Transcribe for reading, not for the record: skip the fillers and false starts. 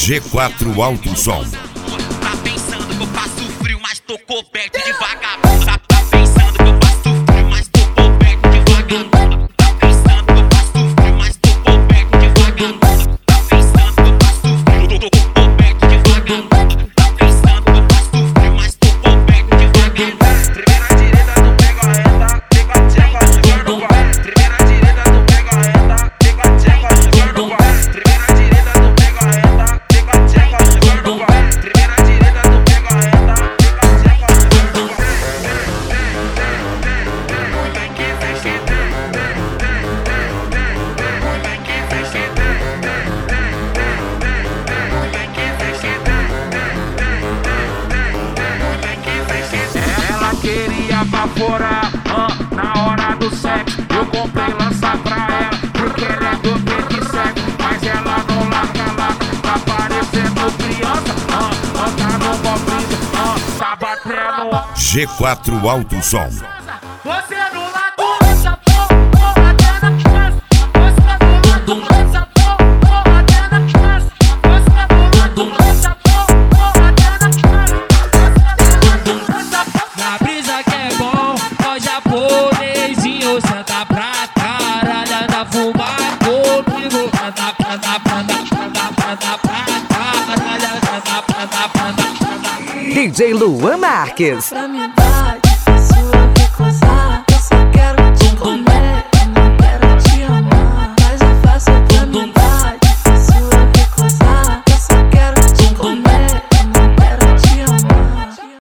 G4 Alto Som. Tá pensando que eu faço frio, mas tô coberto de vagabundo. Tá pensando que eu faço frio, mas tô coberto de vagabundo. Tá pensando que eu faço frio, mas tô coberto de vagabundo. Tá pensando que eu faço frio, tô coberto de vagabundo. Tá pensando que eu faço frio, mas tô coberto de vagabundo. Primeira direita, tu pega a reta, pega a tcheca, joga no vai. Primeira direita, tu pega a reta, pega a tcheca, joga no vai. Primeira direita, tu pega a reta, pega a tcheca, joga no vai. Primeira direita, tu pega a reta, pega a tcheca, joga no vai. Ela queria baforar, na hora do sexo. Eu comprei lança pra ela, porque ela é do peito seco. Mas ela não larga, tá parecendo criança. Tá no conflito, tá batendo. G4 Alto Som. Você não Essa porra na casa. Você não essa porra na casa. Você não essa porra na casa. Na brisa que é bom, ó japonesinho, senta pra caralho, anda fumar comigo, anda pra caralho, anda. DJ Luan Marques.